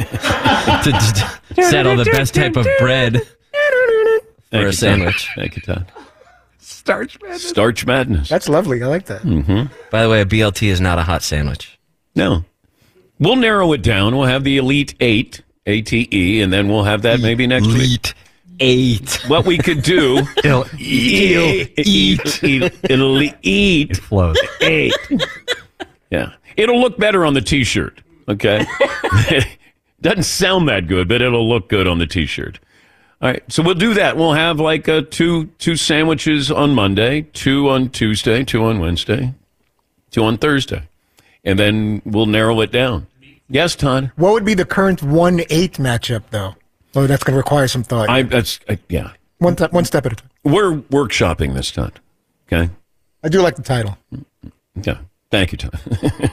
to, to settle the best type of bread for Thank a you, sandwich. Todd. Thank you, Todd. Starch madness. Starch madness. That's lovely. I like that. Mm-hmm. By the way, a B L T is not a hot sandwich. No. We'll narrow it down. We'll have the Elite Eight, A T E, and then we'll have that maybe next week. Elite Eight. What we could do. It'll eat. Eat. It'll eat. It flows. Eight. Yeah. It'll look better on the T-shirt. Okay? Doesn't sound that good, but it'll look good on the T-shirt. All right, so we'll do that. We'll have like uh, two two sandwiches on Monday, two on Tuesday, two on Wednesday, two on Thursday, and then we'll narrow it down. Yes, Todd. What would be the current one eight matchup, though? Oh, that's going to require some thought. I that's I, yeah. One th- one step at a time. We're workshopping this, Todd. Okay. I do like the title. Yeah. Thank you, Todd.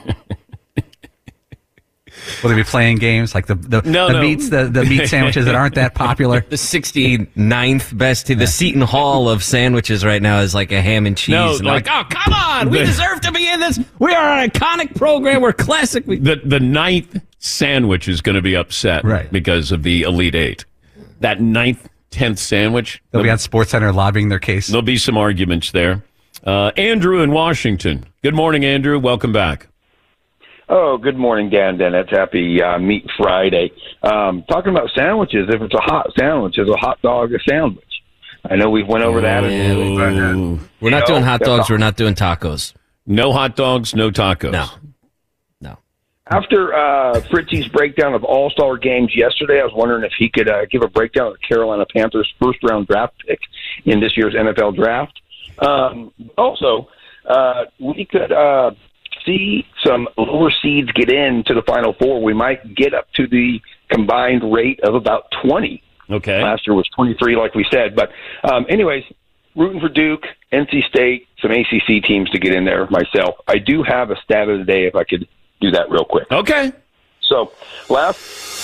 Will they be playing games like the the, No, the no. meats the, the meat sandwiches that aren't that popular? The sixty-ninth best, the Seton Hall of sandwiches right now is like a ham and cheese. No, and like- like, oh, come on, we The- deserve to be in this. We are an iconic program. We're classic. We- The the ninth sandwich is going to be upset Right. because of the Elite Eight. That ninth, tenth sandwich. They'll be on SportsCenter lobbying their case. There'll be some arguments there. Uh, Andrew in Washington. Good morning, Andrew. Welcome back. Oh, good morning, Dan Dennett. Happy uh, Meat Friday. Um, talking about sandwiches, if it's a hot sandwich, is a hot dog a sandwich? I know we went over that. Ooh. But, uh, We're not you doing know, hot that's dogs. a- We're not doing tacos. No hot dogs, no tacos. No. After uh, Fritzy's breakdown of all-star games yesterday, I was wondering if he could uh, give a breakdown of the Carolina Panthers' first-round draft pick in this year's N F L draft. Um, also, uh, we could uh, see some lower seeds get into the Final Four. We might get up to the combined rate of about twenty. Okay. Last year was twenty-three, like we said. But um, anyways, rooting for Duke, N C State, some A C C teams to get in there myself. I do have a stat of the day if I could do that real quick. Okay. So, last...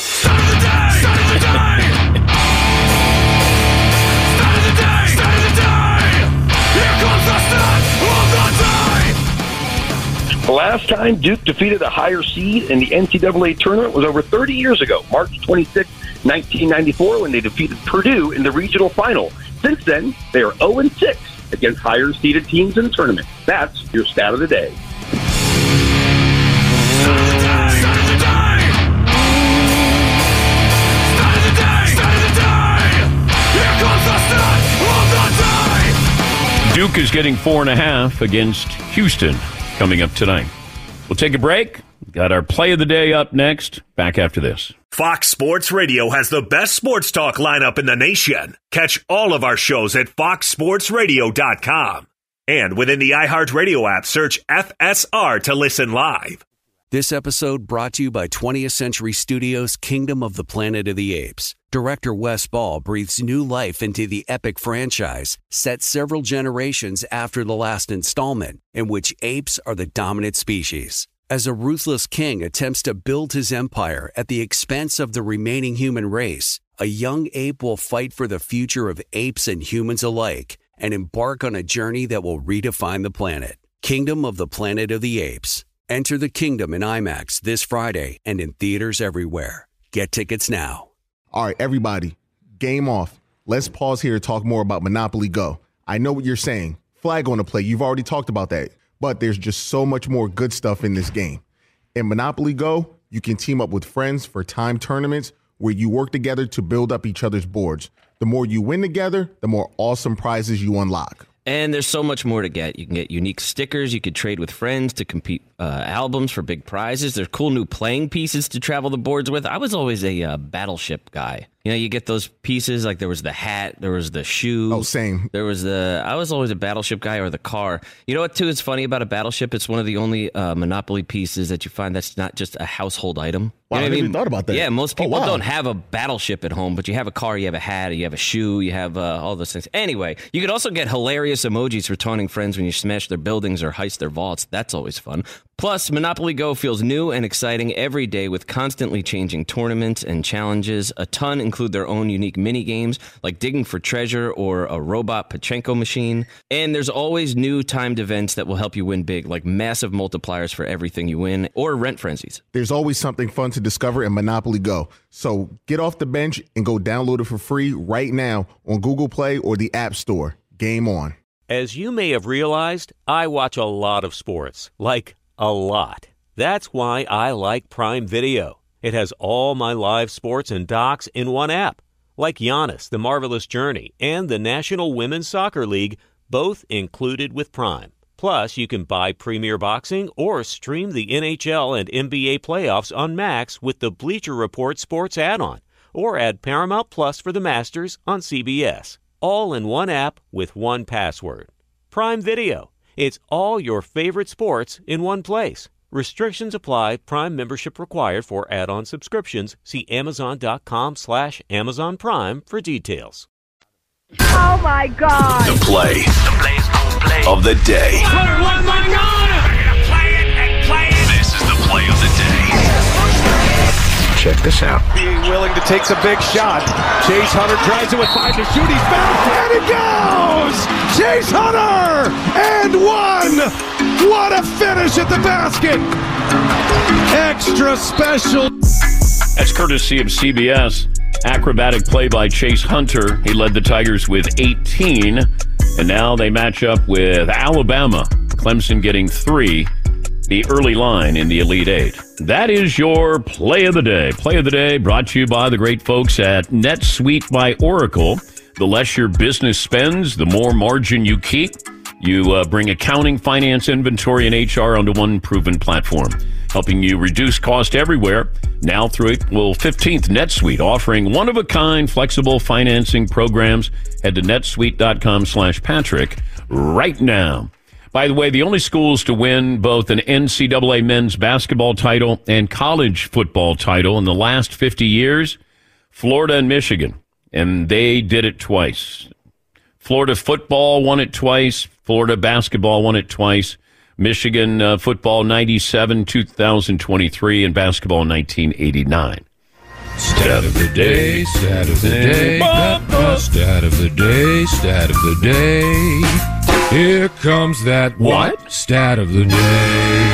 The last time Duke defeated a higher seed in the N C double A tournament was over thirty years ago, March twenty-sixth, nineteen ninety-four, when they defeated Purdue in the regional final. Since then, they are oh and six against higher seeded teams in the tournament. That's your stat of the day. Duke is getting four and a half against Houston coming up tonight. We'll take a break. Got our play of the day up next. Back after this. Fox Sports Radio has the best sports talk lineup in the nation. Catch all of our shows at fox sports radio dot com. And within the iHeartRadio app, search F S R to listen live. This episode brought to you by twentieth Century Studios' Kingdom of the Planet of the Apes. Director Wes Ball breathes new life into the epic franchise, set several generations after the last installment, in which apes are the dominant species. As a ruthless king attempts to build his empire at the expense of the remaining human race, a young ape will fight for the future of apes and humans alike and embark on a journey that will redefine the planet. Kingdom of the Planet of the Apes. Enter the kingdom in IMAX this Friday and in theaters everywhere. Get tickets now. All right, everybody, game off. Let's pause here to talk more about Monopoly Go. I know what you're saying. Flag on the play. You've already talked about that. But there's just so much more good stuff in this game. In Monopoly Go, you can team up with friends for timed tournaments where you work together to build up each other's boards. The more you win together, the more awesome prizes you unlock. And there's so much more to get. You can get unique stickers. You could trade with friends to compete uh, albums for big prizes. There's cool new playing pieces to travel the boards with. I was always a uh, Battleship guy. You know, you get those pieces, like there was the hat, there was the shoe. Oh, same. There was the, I was always a Battleship guy, or the car. You know what, too, is funny about a Battleship? It's one of the only uh, Monopoly pieces that you find that's not just a household item. Wow, You know I what never even thought about that. Yeah, most Oh, people wow. don't have a Battleship at home, but you have a car, you have a hat, you have a shoe, you have uh, all those things. Anyway, you could also get hilarious emojis for taunting friends when you smash their buildings or heist their vaults. That's always fun. Plus, Monopoly Go feels new and exciting every day with constantly changing tournaments and challenges. A ton include their own unique mini games like digging for treasure or a robot Pachinko machine. And there's always new timed events that will help you win big, like massive multipliers for everything you win or rent frenzies. There's always something fun to discover in Monopoly Go. So get off the bench and go download it for free right now on Google Play or the App Store. Game on. As you may have realized, I watch a lot of sports, like a lot. That's why I like Prime Video. It has all my live sports and docs in one app, like Giannis, The Marvelous Journey, and the National Women's Soccer League, both included with Prime. Plus, you can buy Premier Boxing or stream the N H L and N B A playoffs on Max with the Bleacher Report Sports add-on, or add Paramount Plus for the Masters on C B S. All in one app with one password. Prime Video. It's all your favorite sports in one place. Restrictions apply. Prime membership required for add-on subscriptions. See amazon.com slash Amazon Prime for details. Oh my God! The play, the play of the day. Oh my God! Play it and play it. This is the play of the day. Check this out. Being willing to take the big shot. Chase Hunter drives it with five to shoot. He's fouled, and it goes! Chase Hunter! And one! What a finish at the basket! Extra special. That's courtesy of C B S. Acrobatic play by Chase Hunter. He led the Tigers with eighteen, and now they match up with Alabama. Clemson getting three, the early line in the Elite Eight. That is your Play of the Day. Play of the Day brought to you by the great folks at NetSuite by Oracle. The less your business spends, the more margin you keep. You uh, bring accounting, finance, inventory, and H R onto one proven platform, helping you reduce cost everywhere. Now through April fifteenth, NetSuite offering one-of-a-kind flexible financing programs. Head to netsuite.com slash Patrick right now. By the way, the only schools to win both an N C double A men's basketball title and college football title in the last fifty years, Florida and Michigan. And they did it twice. Florida football won it twice. Florida basketball won it twice. Michigan uh, football ninety-seven, two thousand twenty-three, and basketball nineteen eighty-nine. Stat of the day, stat of the day, stat of the day, stat of the day. Here comes that what? Stat of the day.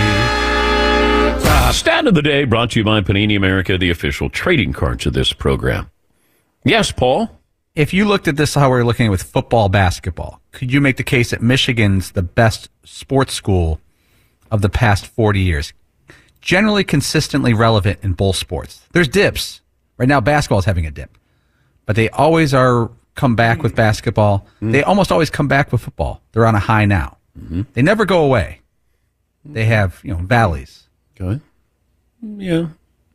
Uh, stat of the day brought to you by Panini America, the official trading cards of this program. Yes, Paul? If you looked at this how we're looking at with football, basketball, could you make the case that Michigan's the best sports school of the past forty years? Generally consistently relevant in both sports. There's dips. Right now, basketball is having a dip. But they always are come back with basketball. Mm-hmm. They almost always come back with football. They're on a high now. Mm-hmm. They never go away. They have, you know, valleys. Go ahead. Yeah.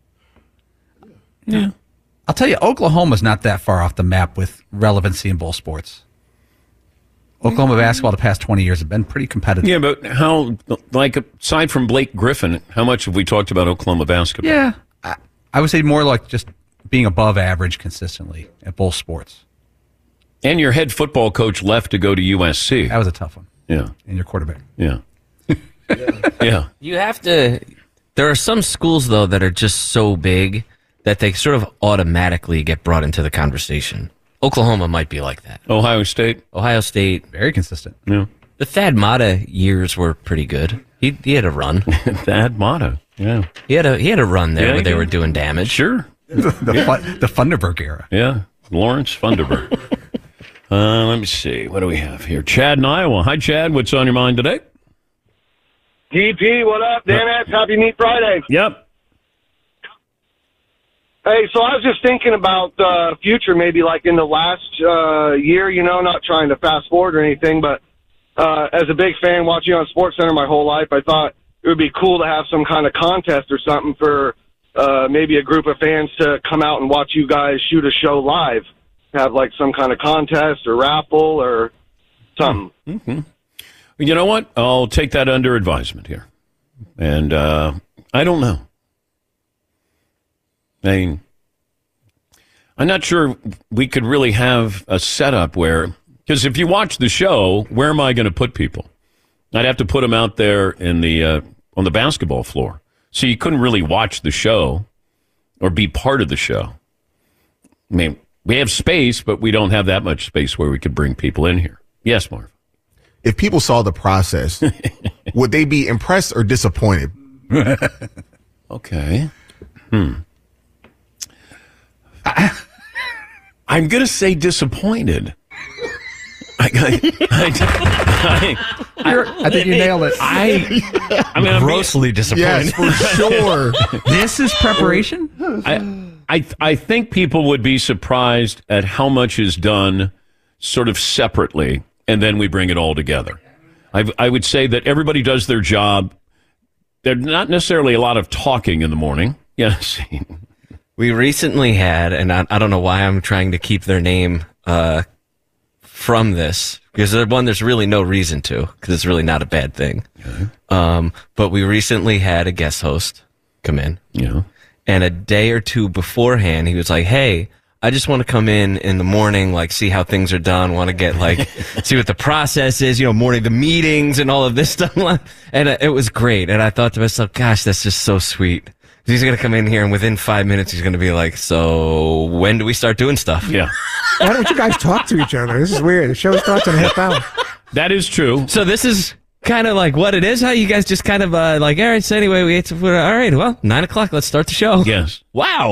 Yeah. I'll tell you, Oklahoma's not that far off the map with relevancy in both sports. Oklahoma basketball the past twenty years have been pretty competitive. Yeah, but how, like, aside from Blake Griffin, how much have we talked about Oklahoma basketball? Yeah. I, I would say more like just being above average consistently at both sports. And your head football coach left to go to U S C. That was a tough one. Yeah. And your quarterback. Yeah. Yeah. You have to. There are some schools, though, that are just so big that they sort of automatically get brought into the conversation. Oklahoma might be like that. Ohio State? Ohio State. Very consistent. Yeah. The Thad Matta years were pretty good. He he had a run. Thad Matta, yeah. He had a he had a run there Yeah, where he they did. were doing damage. Sure. the the, fun, the Funderburg era. Yeah. Lawrence Funderburg. uh, let me see. What do we have here? Chad in Iowa. Hi, Chad. What's on your mind today? D P, what up? Dan X, happy Meat Friday. Yep. Hey, so I was just thinking about the future, maybe like in the last uh, year, you know, not trying to fast forward or anything, but uh, as a big fan watching on SportsCenter my whole life, I thought it would be cool to have some kind of contest or something for uh, maybe a group of fans to come out and watch you guys shoot a show live. Have like some kind of contest or raffle or something. Mm-hmm. You know what? I'll take that under advisement here. And uh, I don't know. I mean, I'm not sure we could really have a setup where, because if you watch the show, where am I going to put people? I'd have to put them out there in the uh, on the basketball floor. So you couldn't really watch the show or be part of the show. I mean, we have space, but we don't have that much space where we could bring people in here. Yes, Marv. If people saw the process, would they be impressed or disappointed? Okay. Hmm. I, I'm going to say disappointed. I, I, I, I, I think you nailed it. I, I mean, I'm grossly disappointed. Yes, for sure. This is preparation? I, I, I think people would be surprised at how much is done sort of separately, and then we bring it all together. I, I would say that everybody does their job. There's not necessarily a lot of talking in the morning. Yes. We recently had, and I, I don't know why I'm trying to keep their name uh, from this, because they're one, there's really no reason to, because it's really not a bad thing. Okay. Um, but we recently had a guest host come in. Yeah. And a day or two beforehand, he was like, hey, I just want to come in in the morning, like, see how things are done, want to get, like, see what the process is, you know, morning, the meetings and all of this stuff. And uh, it was great. And I thought to myself, gosh, that's just so sweet. He's going to come in here, and within five minutes, he's going to be like, so when do we start doing stuff? Yeah. Why don't you guys talk to each other? This is weird. The show starts in a half hour. That is true. So this is kind of like what it is, how you guys just kind of uh, like, all right, so anyway, we ate to, all right, well, nine o'clock, let's start the show. Yes. Wow.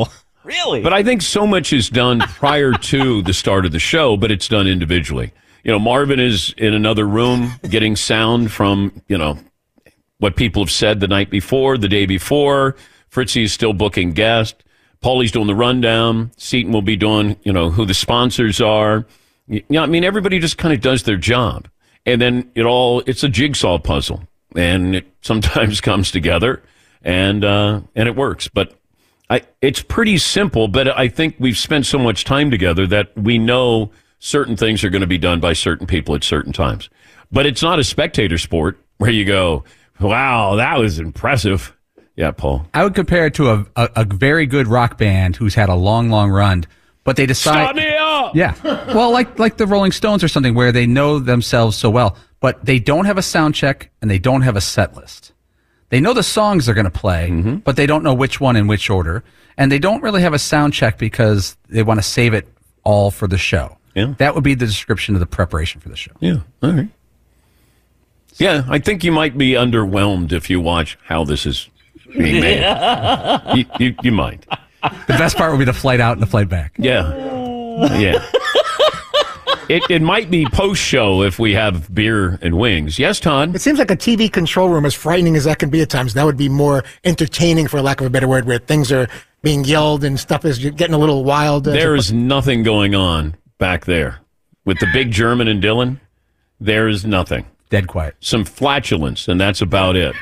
Really? But I think so much is done prior to the start of the show, but it's done individually. You know, Marvin is in another room getting sound from, you know, what people have said the night before, the day before. Fritzy is still booking guests. Paulie's doing the rundown. Seton will be doing, you know, who the sponsors are. You know, I mean, everybody just kind of does their job. And then it all, it's a jigsaw puzzle. And it sometimes comes together and, uh, and it works. But I, it's pretty simple, but I think we've spent so much time together that we know certain things are going to be done by certain people at certain times. But it's not a spectator sport where you go, wow, that was impressive. Yeah, Paul. I would compare it to a, a, a very good rock band who's had a long, long run, but they decide. Stop me up! Yeah. Well, like like the Rolling Stones or something where they know themselves so well, but they don't have a sound check and they don't have a set list. They know the songs they're going to play, mm-hmm. but they don't know which one in which order. And they don't really have a sound check because they want to save it all for the show. Yeah. That would be the description of the preparation for the show. Yeah. All right. Yeah, I think you might be underwhelmed if you watch how this is being made. you, you, you might. The best part would be the flight out and the flight back. Yeah. Yeah. It it might be post-show if we have beer and wings. Yes, Todd? It seems like a T V control room, as frightening as that can be at times, that would be more entertaining, for lack of a better word, where things are being yelled and stuff is getting a little wild. There is nothing going on back there. With the big German and Dylan, there is nothing. Dead quiet. Some flatulence, and that's about it.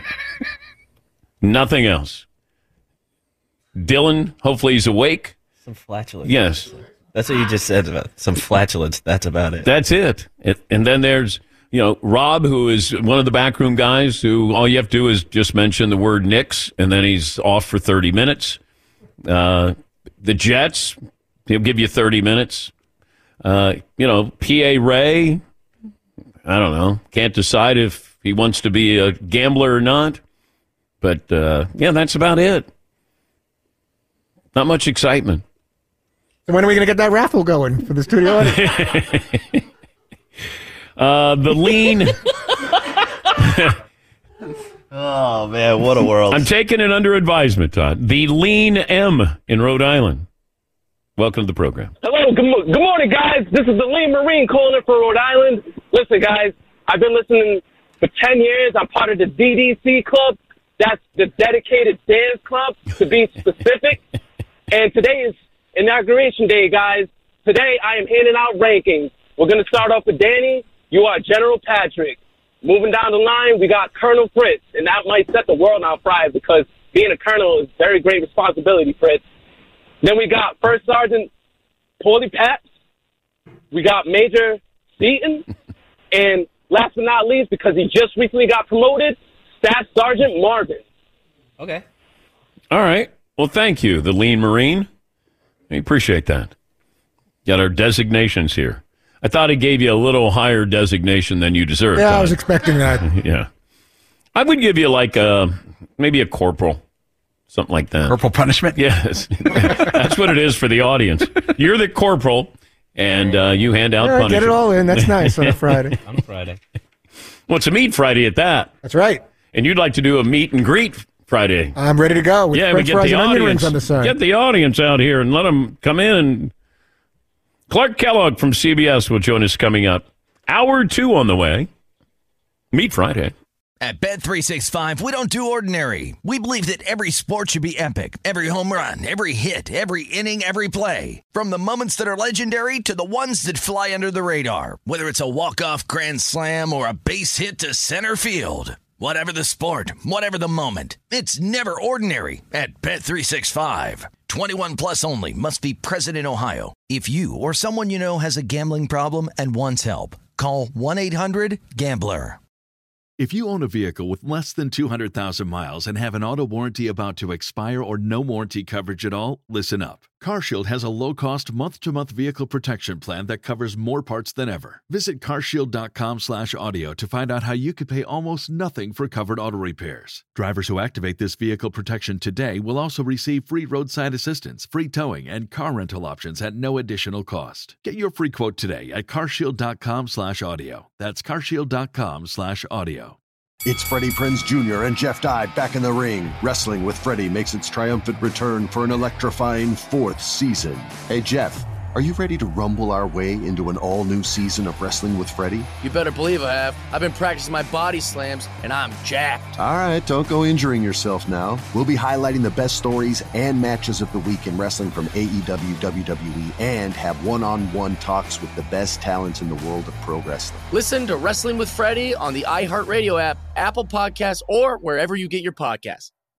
Nothing else. Dylan, hopefully he's awake. Some flatulence. Yes. That's what you just said about some flatulence. That's about it. That's it. it. And then there's, you know, Rob, who is one of the backroom guys who all you have to do is just mention the word Knicks, and then he's off for thirty minutes. Uh, the Jets, he'll give you thirty minutes. Uh, you know, P A Ray, I don't know. Can't decide if he wants to be a gambler or not. But, uh, yeah, that's about it. Not much excitement. So when are we going to get that raffle going for the studio audience? uh, the lean. Oh, man, what a world. I'm taking it under advisement, Todd. The Lean M in Rhode Island. Welcome to the program. Hello, good, mo- good morning, guys. This is the Lean Marine calling in for Rhode Island. Listen, guys, I've been listening for ten years. I'm part of the D D C Club. That's the Dedicated Dance Club, to be specific. And today is Inauguration Day, guys. Today I am handing out rankings. We're going to start off with Danny. You are General Patrick. Moving down the line, we got Colonel Fritz, and that might set the world on fire because being a colonel is very great responsibility, Fritz. Then we got First Sergeant Paulie Paps. We got Major Seton. And last but not least, because he just recently got promoted, Staff Sergeant Marvin. Okay. All right. Well, thank you, the Lean Marine. I appreciate that. Got our designations here. I thought he gave you a little higher designation than you deserve. Yeah, Todd. I was expecting that. Yeah. I would give you like a, maybe a corporal, something like that. Corporal punishment? Yes. That's what it is for the audience. You're the corporal, and uh, you hand out Yeah, punishment. get it all in. That's nice on a Friday. On a Friday. Well, it's a meat Friday at that. That's right. And you'd like to do a meet and greet Friday. I'm ready to go with Yeah, we French get fries the and onion audience. rings on the side. Get the audience out here and let them come in. And Clark Kellogg from C B S will join us coming up. Hour two on the way. Meet Friday. At Bet three sixty-five, we don't do ordinary. We believe that every sport should be epic. Every home run, every hit, every inning, every play. From the moments that are legendary to the ones that fly under the radar. Whether it's a walk-off grand slam or a base hit to center field. Whatever the sport, whatever the moment, it's never ordinary at Bet three sixty-five. twenty-one plus only. Must be present in Ohio. If you or someone you know has a gambling problem and wants help, call one eight hundred gambler. If you own a vehicle with less than two hundred thousand miles and have an auto warranty about to expire or no warranty coverage at all, listen up. CarShield has a low-cost month-to-month vehicle protection plan that covers more parts than ever. Visit carshield.com slash audio to find out how you could pay almost nothing for covered auto repairs. Drivers who activate this vehicle protection today will also receive free roadside assistance, free towing, and car rental options at no additional cost. Get your free quote today at carshield.com slash audio. That's carshield.com slash audio. It's Freddie Prinze Junior and Jeff Dye back in the ring. Wrestling with Freddie makes its triumphant return for an electrifying fourth season. Hey, Jeff, are you ready to rumble our way into an all-new season of Wrestling with Freddie? You better believe I have. I've been practicing my body slams, and I'm jacked. All right, don't go injuring yourself now. We'll be highlighting the best stories and matches of the week in wrestling from A E W, W W E, and have one-on-one talks with the best talents in the world of pro wrestling. Listen to Wrestling with Freddie on the iHeartRadio app, Apple Podcasts, or wherever you get your podcasts.